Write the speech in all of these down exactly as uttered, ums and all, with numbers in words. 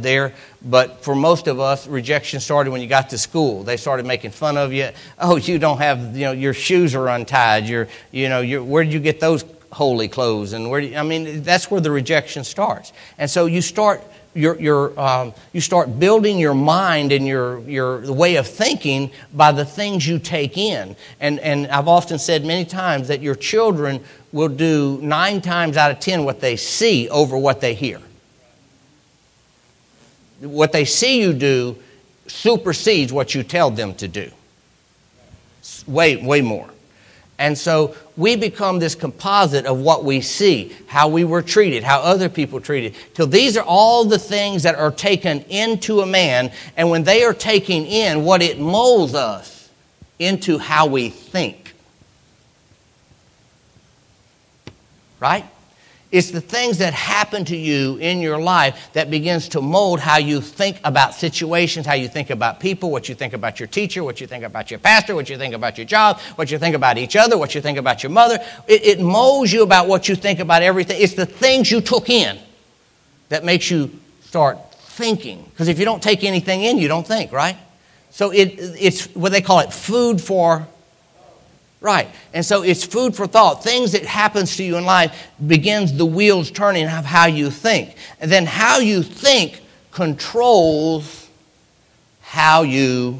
there, but for most of us, rejection started when you got to school. They started making fun of you. Oh, you don't have, you know, your shoes are untied. You're, you know, you're, where did you get those holy clothes? And where? Do you, I mean, that's where the rejection starts. And so you start, your, your, um, you start building your mind and your, your way of thinking by the things you take in. And and I've often said many times that your children will do nine times out of ten what they see over what they hear. What they see you do supersedes what you tell them to do. Way, way more. And so we become this composite of what we see, how we were treated, how other people treated. Till these are all the things that are taken into a man. And when they are taken in, what it molds us into how we think. Right? It's the things that happen to you in your life that begins to mold how you think about situations, how you think about people, what you think about your teacher, what you think about your pastor, what you think about your job, what you think about each other, what you think about your mother. It, it molds you about what you think about everything. It's the things you took in that makes you start thinking. Because if you don't take anything in, you don't think, right? So it, it's what they call it, food for Right. And so it's food for thought. Things that happens to you in life begins the wheels turning of how you think. And then how you think controls how you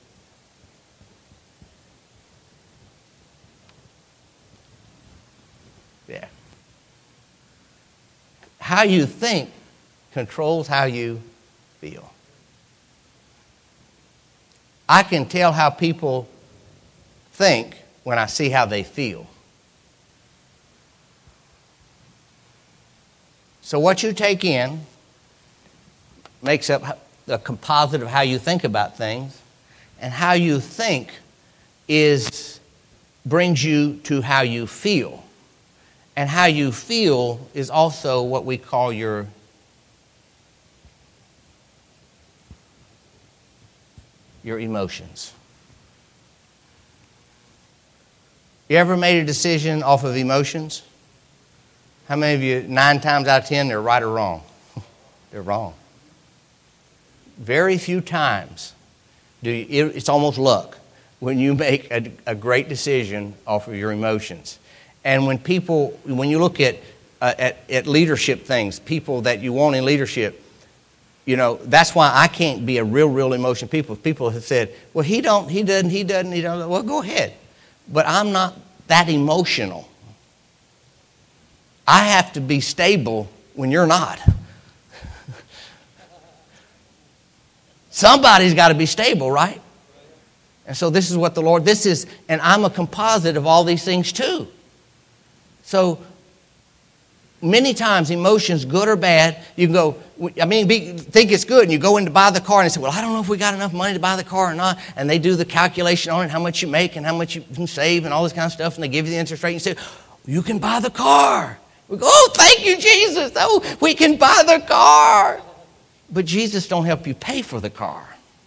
Yeah. How you think controls how you feel. I can tell how people think when I see how they feel. So what you take in makes up the composite of how you think about things, and how you think is brings you to how you feel. And how you feel is also what we call your your emotions. You ever made a decision off of emotions? How many of you, nine times out of ten, they're right or wrong? They're wrong. Very few times do you, it's almost luck when you make a, a great decision off of your emotions. And when people, when you look at, uh, at at leadership things, people that you want in leadership, you know, that's why I can't be a real, real emotion people. People have said, well, he don't, he doesn't, he doesn't, he doesn't. Well, go ahead. But I'm not that emotional. I have to be stable when you're not. Somebody's got to be stable, right? And so this is what the Lord, this is, and I'm a composite of all these things too. So many times emotions, good or bad, you can go, I mean, be, think it's good, and you go in to buy the car, and they say, well, I don't know if we got enough money to buy the car or not, and they do the calculation on it, how much you make and how much you can save and all this kind of stuff, and they give you the interest rate, and you say, you can buy the car. We go, oh, thank you, Jesus. Oh, we can buy the car. But Jesus don't help you pay for the car.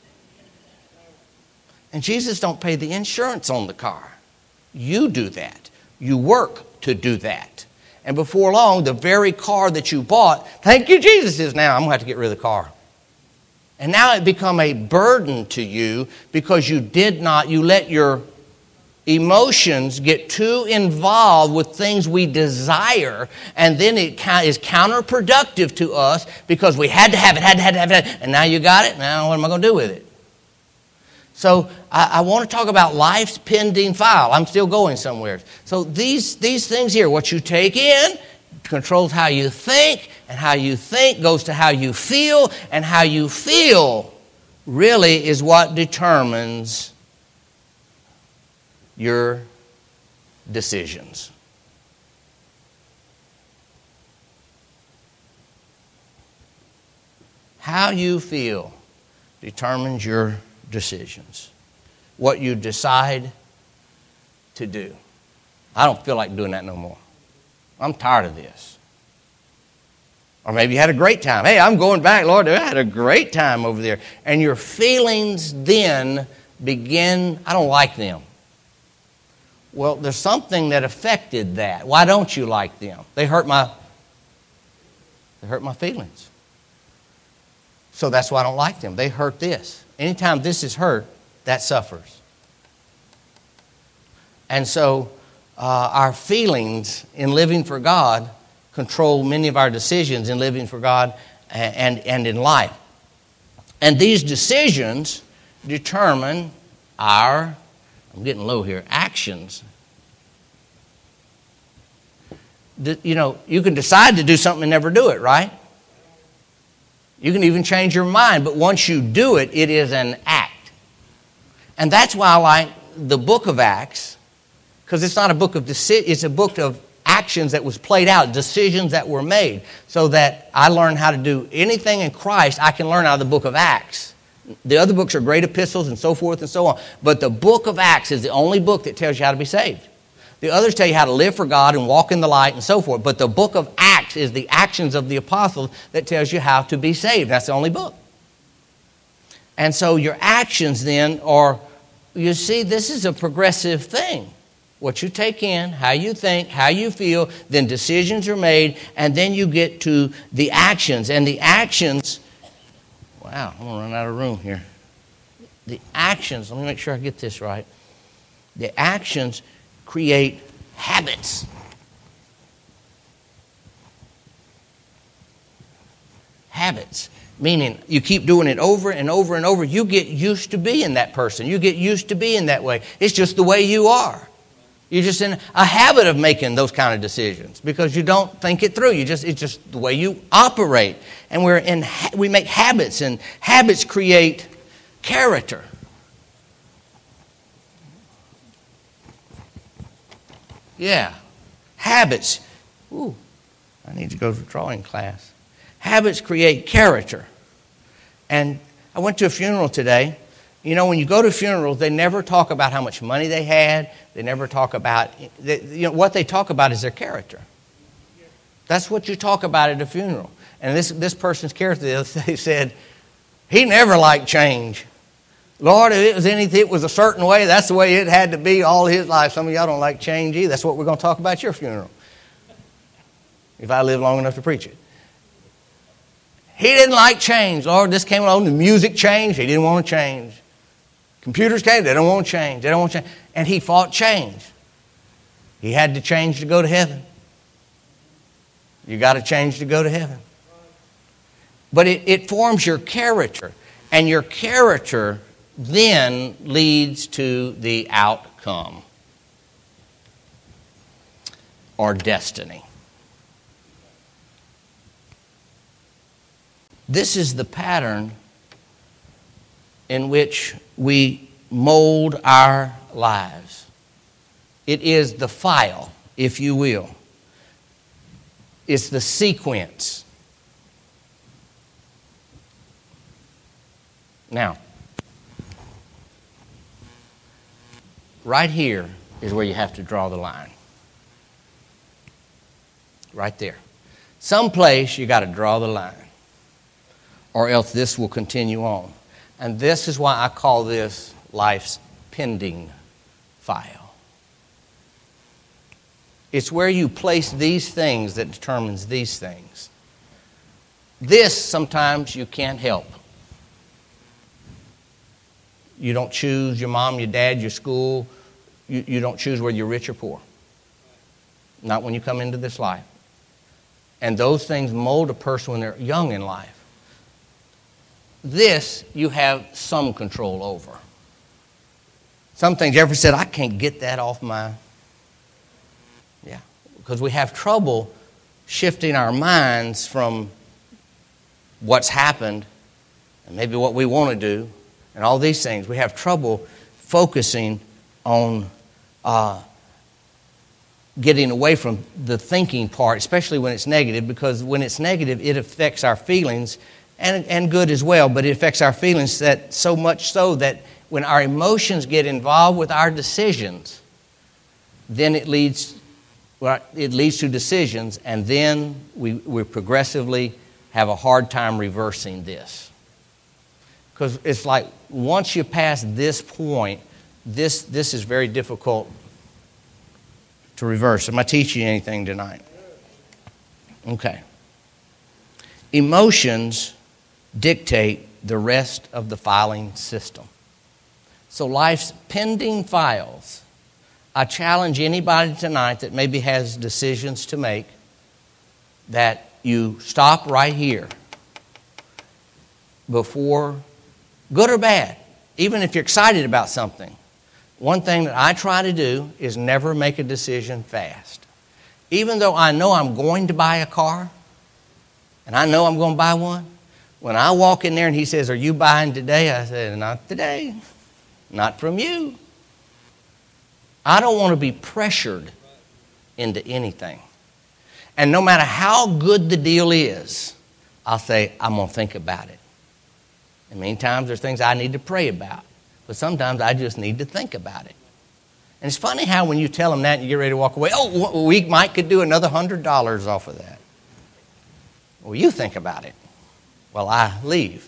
And Jesus don't pay the insurance on the car. You do that. You work to do that. And before long, the very car that you bought, thank you, Jesus, is now, I'm going to have to get rid of the car. And now it become a burden to you because you did not, you let your emotions get too involved with things we desire, and then it is counterproductive to us because we had to have it, had to have it, had to have it, and now you got it, now what am I going to do with it? So I, I want to talk about life's pending file. I'm still going somewhere. So these, these things here, what you take in controls how you think, and how you think goes to how you feel, and how you feel really is what determines your decisions. How you feel determines your decisions. What you decide to do. I don't feel like doing that no more. I'm tired of this. Or maybe you had a great time. Hey, I'm going back, Lord, I had a great time over there. And your feelings then begin, I don't like them. Well, there's something that affected that. Why don't you like them? They hurt my, they hurt my feelings. So that's why I don't like them. They hurt this. Anytime this is hurt, that suffers. And so uh, our feelings in living for God control many of our decisions in living for God and, and in life. And these decisions determine our, I'm getting low here, actions. You know, you can decide to do something and never do it, right? You can even change your mind, but once you do it, it is an act. And that's why I like the book of Acts, because it's not a book of decisions, it's a book of actions that was played out, decisions that were made, so that I learn how to do anything in Christ I can learn out of the book of Acts. The other books are great epistles and so forth and so on, but the book of Acts is the only book that tells you how to be saved. The others tell you how to live for God and walk in the light and so forth, but the book of Acts is the actions of the apostles that tells you how to be saved. That's the only book. And so your actions then are, you see, this is a progressive thing. What you take in, how you think, how you feel, then decisions are made, and then you get to the actions. And the actions, wow, I'm going to run out of room here. The actions, let me make sure I get this right. The actions create habits. Habits. Meaning you keep doing it over and over and over. You get used to being that person. You get used to being that way. It's just the way you are. You're just in a habit of making those kind of decisions because you don't think it through. You just it's just the way you operate. And we're in we make habits, and habits create character. Yeah, habits. Ooh, I need to go to drawing class. Habits create character. And I went to a funeral today. You know, when you go to funerals, they never talk about how much money they had. They never talk about, they, you know, what they talk about is their character. That's what you talk about at a funeral. And this, this person's character, they said, he never liked change. Lord, if it was anything, it was a certain way, that's the way it had to be all his life. Some of y'all don't like change either. That's what we're going to talk about at your funeral, if I live long enough to preach it. He didn't like change. Lord, this came along, the music changed. He didn't want to change. Computers came, they don't want to change. They don't want to change. And he fought change. He had to change to go to heaven. You got to change to go to heaven. But it, it forms your character. And your character then leads to the outcome or destiny. This is the pattern in which we mold our lives. It is the file, if you will. It's the sequence. Now, right here is where you have to draw the line. Right there. Someplace you got to draw the line, or else this will continue on. And this is why I call this life's pending file. It's where you place these things that determines these things. This sometimes you can't help. You don't choose your mom, your dad, your school. You, you don't choose whether you're rich or poor. Not when you come into this life. And those things mold a person when they're young in life. This you have some control over. Some things Jeffrey said, I can't get that off my... Yeah, because we have trouble shifting our minds from what's happened and maybe what we want to do and all these things. We have trouble focusing on uh, getting away from the thinking part, especially when it's negative, because when it's negative, it affects our feelings, and, and good as well, but it affects our feelings that so much so that when our emotions get involved with our decisions, then it leads, well, it leads to decisions, and then we, we progressively have a hard time reversing this. Because it's like once you pass this point, this, this is very difficult to reverse. Am I teaching you anything tonight? Okay. Emotions dictate the rest of the filing system. So life's pending files. I challenge anybody tonight that maybe has decisions to make that you stop right here before, good or bad, even if you're excited about something. One thing that I try to do is never make a decision fast. Even though I know I'm going to buy a car, and I know I'm going to buy one, when I walk in there and he says, "Are you buying today?" I said, "Not today. Not from you." I don't want to be pressured into anything. And no matter how good the deal is, I'll say, "I'm going to think about it." And many times there's things I need to pray about. But sometimes I just need to think about it. And it's funny how when you tell them that and you get ready to walk away, "Oh, we might could do another one hundred dollars off of that." Well, you think about it while I leave.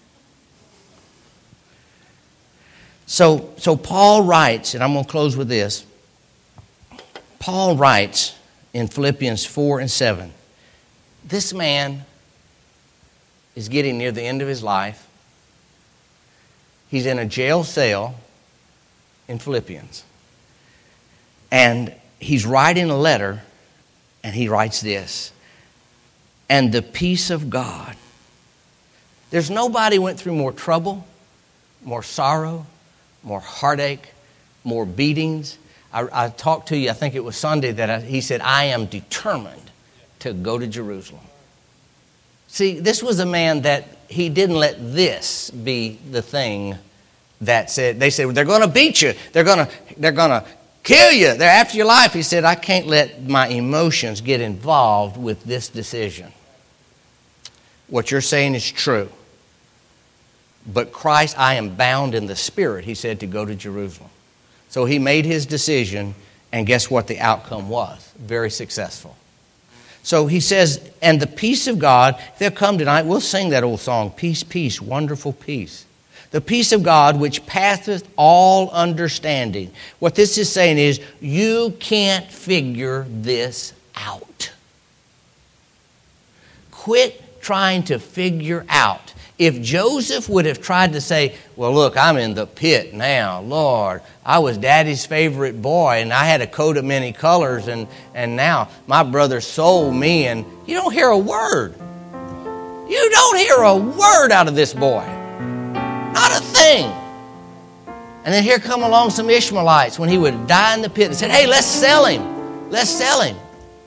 So, so Paul writes, and I'm going to close with this. Paul writes in Philippians four and seven, this man is getting near the end of his life. He's in a jail cell in Philippians. And he's writing a letter, and he writes this, "And the peace of God." There's nobody went through more trouble, more sorrow, more heartache, more beatings. I, I talked to you, I think it was Sunday, that I, he said, "I am determined to go to Jerusalem." See, this was a man that he didn't let this be the thing that said, they said, "They're going to beat you. They're going to, they're going to kill you. They're after your life." He said, "I can't let my emotions get involved with this decision. What you're saying is true. But Christ, I am bound in the Spirit," he said, "to go to Jerusalem." So he made his decision, and guess what the outcome was? Very successful. So he says, "And the peace of God," they'll come tonight, we'll sing that old song, "Peace, peace, wonderful peace. The peace of God which passeth all understanding." What this is saying is, you can't figure this out. Quit trying to figure out. If Joseph would have tried to say, "Well, look, I'm in the pit now. Lord, I was Daddy's favorite boy, and I had a coat of many colors, and, and now my brother sold me," and you don't hear a word. You don't hear a word out of this boy. Not a thing. And then here come along some Ishmaelites when he would die in the pit and said, "Hey, let's sell him. Let's sell him."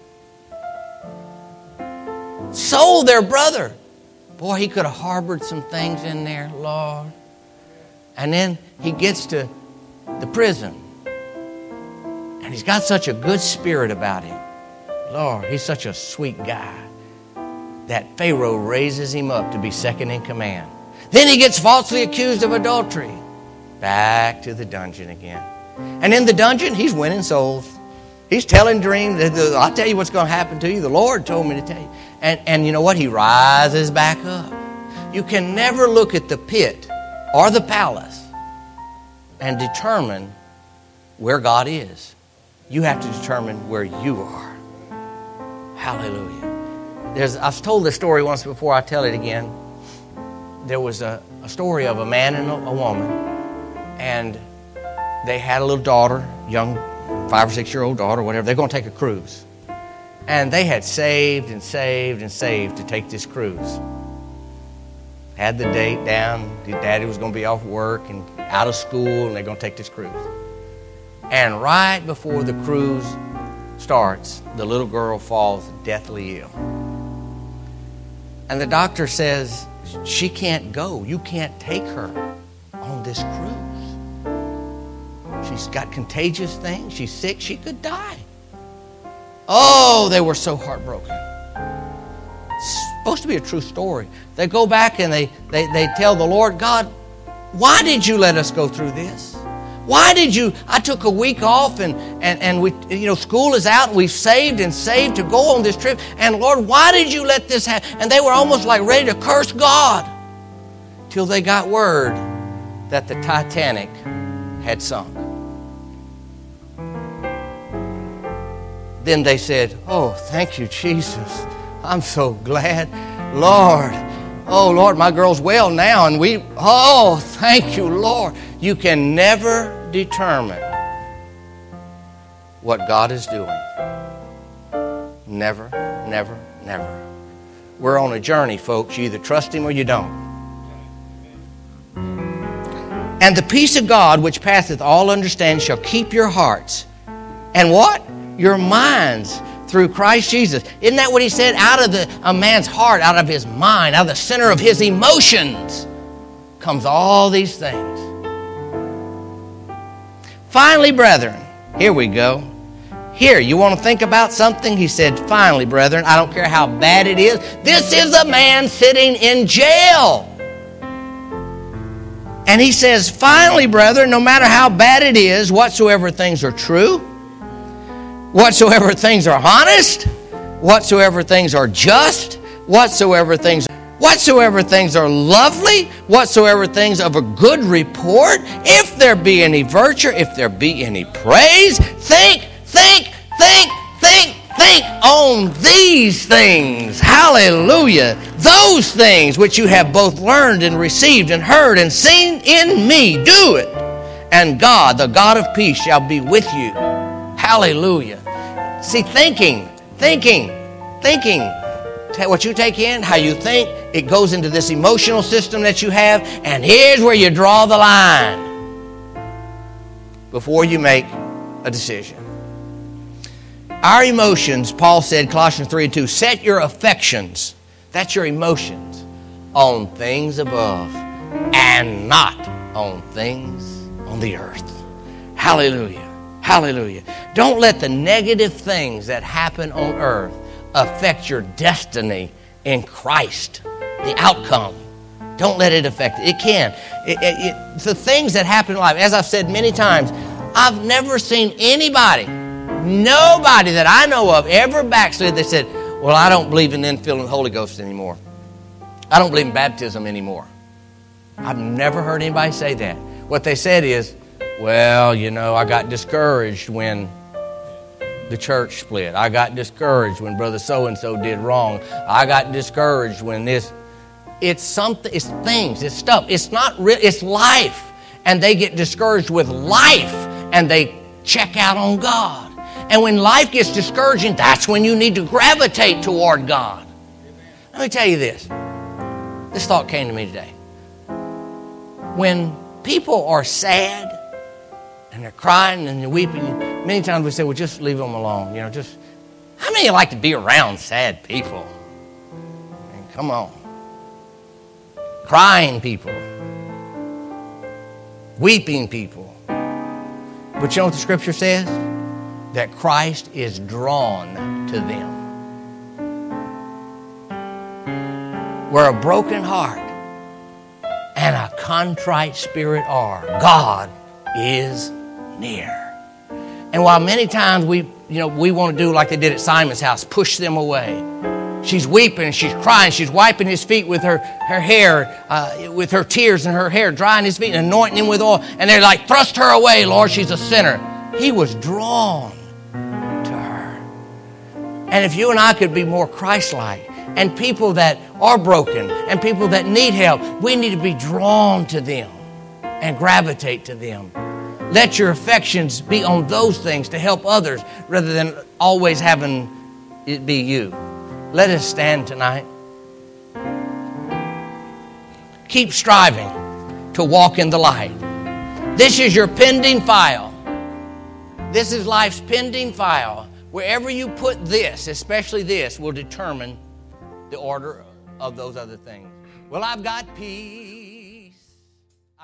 Sold their brother. Boy, he could have harbored some things in there, Lord. And then he gets to the prison. And he's got such a good spirit about him. Lord, he's such a sweet guy that Pharaoh raises him up to be second in command. Then he gets falsely accused of adultery. Back to the dungeon again. And in the dungeon, he's winning souls. He's telling dreams. "I'll tell you what's going to happen to you. The Lord told me to tell you." And, and you know what? He rises back up. You can never look at the pit or the palace and determine where God is. You have to determine where you are. Hallelujah. There's, I've told this story once before. I'll tell it again. There was a, a story of a man and a, a woman. And they had a little daughter, young five or six year old daughter, whatever. They're going to take a cruise. And they had saved and saved and saved to take this cruise. Had the date down. His daddy was going to be off work and out of school, and they're going to take this cruise. And right before the cruise starts, the little girl falls deathly ill. And the doctor says, "She can't go. You can't take her on this cruise. She's got contagious things. She's sick. She could die." Oh, they were so heartbroken. It's supposed to be a true story. They go back and they, they, they tell the Lord, "God, why did you let us go through this? Why did you, I took a week off and, and, and we, you know, school is out and we've saved and saved to go on this trip. And Lord, why did you let this happen?" And they were almost like ready to curse God till they got word that the Titanic had sunk. Then they said, "Oh, thank you, Jesus. I'm so glad. Lord, Oh, Lord, my girl's well now, and we, oh, thank you, Lord. You can never determine what God is doing. Never, never, never. We're on a journey, folks. You either trust Him or you don't. And the peace of God, which passeth all understanding, shall keep your hearts. And what? Your minds through Christ Jesus. Isn't that what He said? Out of the, a man's heart, out of his mind, out of the center of his emotions comes all these things. Finally, brethren, here we go. Here, you want to think about something? He said, finally, brethren, I don't care how bad it is. This is a man sitting in jail. And he says, finally, brethren, no matter how bad it is, whatsoever things are true, whatsoever things are honest, whatsoever things are just, whatsoever things whatsoever things are lovely, whatsoever things of a good report, if there be any virtue, if there be any praise, think, think, think, think, think on these things. Hallelujah. Those things which you have both learned and received and heard and seen in me, do it. And God, the God of peace, shall be with you. Hallelujah. See, thinking, thinking, thinking. What you take in, how you think, it goes into this emotional system that you have, and here's where you draw the line before you make a decision. Our emotions, Paul said, Colossians three and two, set your affections, that's your emotions, on things above and not on things on the earth. Hallelujah. Hallelujah. Don't let the negative things that happen on earth affect your destiny in Christ, the outcome. Don't let it affect it. It can. It, it, it, the things that happen in life, as I've said many times, I've never seen anybody, nobody that I know of ever backslid that said, well, I don't believe in infilling the Holy Ghost anymore. I don't believe in baptism anymore. I've never heard anybody say that. What they said is, well, you know, I got discouraged when the church split. I got discouraged when brother so-and-so did wrong. I got discouraged when this. It's something, it's things, it's stuff. It's not real, it's life. And they get discouraged with life and they check out on God. And when life gets discouraging, that's when you need to gravitate toward God. Let me tell you this. This thought came to me today. When people are sad and they're crying and they're weeping, many times we say, well, just leave them alone. You know, just, how many of you like to be around sad people? I mean, come on. Crying people. Weeping people. But you know what the scripture says? That Christ is drawn to them. Where a broken heart and a contrite spirit are, God is near. And while many times we, you know, we want to do like they did at Simon's house, push them away. She's weeping, she's crying, she's wiping his feet with her, her hair, uh, with her tears and her hair, drying his feet and anointing him with oil. And they're like, thrust her away, Lord, she's a sinner. He was drawn to her. And if you and I could be more Christ-like, and people that are broken, and people that need help, we need to be drawn to them and gravitate to them. Let your affections be on those things to help others rather than always having it be you. Let us stand tonight. Keep striving to walk in the light. This is your pending file. This is life's pending file. Wherever you put this, especially this, will determine the order of those other things. Well, I've got peace.